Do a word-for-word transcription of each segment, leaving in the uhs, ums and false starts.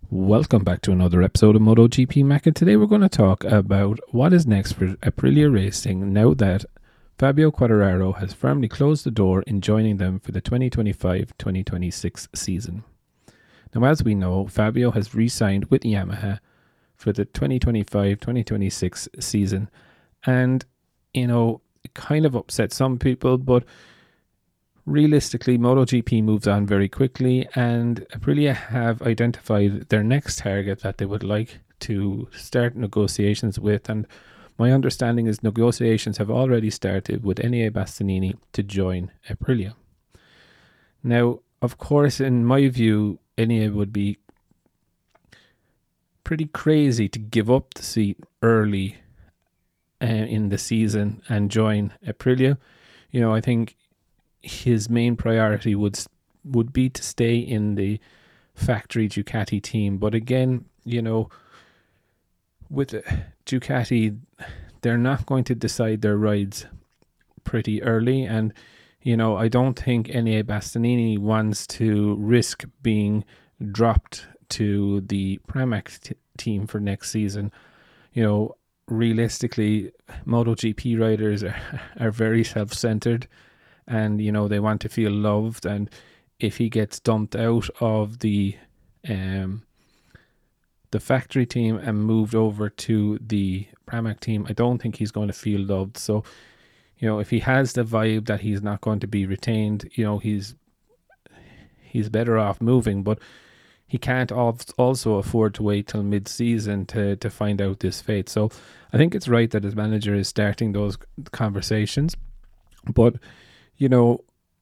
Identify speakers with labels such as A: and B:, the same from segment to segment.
A: Welcome back to another episode of MotoGP Mac, and today we're going to talk about what is next for Aprilia Racing now that Fabio Quartararo has firmly closed the door in joining them for the twenty twenty-five twenty twenty-six season. Now, as we know, Fabio has re-signed with Yamaha for the twenty twenty-five twenty twenty-six season, and, you know, it kind of upset some people, but realistically, MotoGP moves on very quickly, and Aprilia have identified their next target that they would like to start negotiations with. And my understanding is negotiations have already started with Enea Bastianini to join Aprilia. Now, of course, in my view, Enea would be pretty crazy to give up the seat early uh, in the season and join Aprilia. You know, I think his main priority would would be to stay in the factory Ducati team. But again, you know, with Ducati, they're not going to decide their rides pretty early. And, you know, I don't think Enea Bastianini wants to risk being dropped to the Pramac t- team for next season. You know, realistically, MotoGP riders are, are very self-centered. And, you know, they want to feel loved. And if he gets dumped out of the um, the factory team and moved over to the Pramac team, I don't think he's going to feel loved. So, you know, if he has the vibe that he's not going to be retained, you know, he's he's better off moving. But he can't also afford to wait till mid-season to, to find out this fate. So I think it's right that his manager is starting those conversations. But, you know,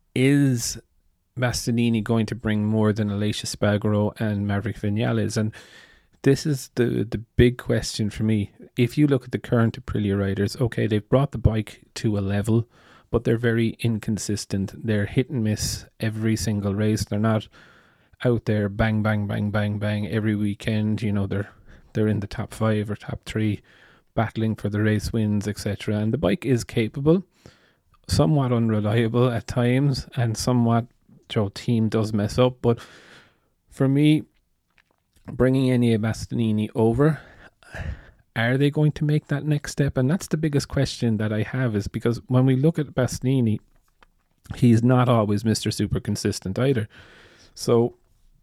A: is Bastianini going to bring more than Aleix Espargaro and Maverick Viñales? And this is the, the big question for me. If you look at the current Aprilia riders, okay, they've brought the bike to a level, but they're very inconsistent. They're hit and miss every single race. They're not out there bang, bang, bang, bang, bang every weekend. You know, they're they're in the top five or top three, battling for the race wins, et cetera. And the bike is capable, somewhat unreliable at times, and somewhat, Joe, team does mess up. But for me, bringing Enea Bastianini over, are they going to make that next step? And that's the biggest question that I have, is because when we look at Bastianini, he's not always Mister Super Consistent either. So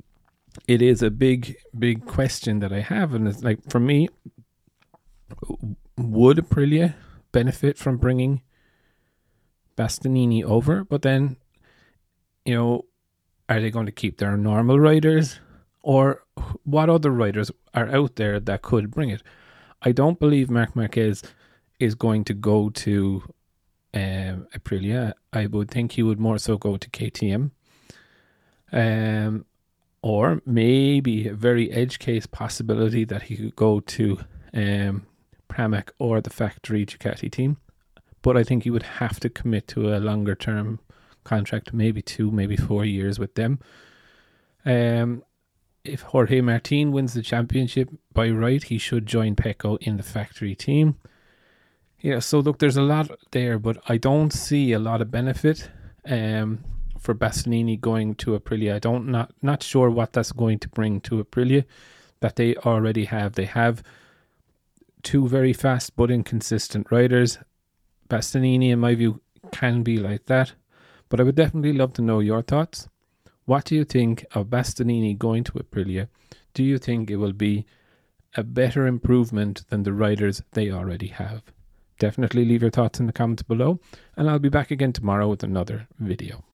A: it is a big, big question that I have. And it's like, for me, would Aprilia benefit from bringing Bastianini over? But then, you know, are they going to keep their normal riders, or what other riders are out there that could bring it? I don't believe Marc Marquez is going to go to um, Aprilia. I would think he would more so go to K T M, um, or maybe a very edge case possibility that he could go to um, Pramac or the factory Ducati team. But I think he would have to commit to a longer term contract, maybe two, maybe four years with them. Um, if Jorge Martin wins the championship, by right, he should join Pecco in the factory team. Yeah, so look, there's a lot there, but I don't see a lot of benefit um, for Bastianini going to Aprilia. I don't not not sure what that's going to bring to Aprilia that they already have. They have two very fast but inconsistent riders. Bastianini, in my view, can be like that. But I would definitely love to know your thoughts. What do you think of Bastianini going to Aprilia? Do you think it will be a better improvement than the riders they already have? Definitely leave your thoughts in the comments below, and I'll be back again tomorrow with another video.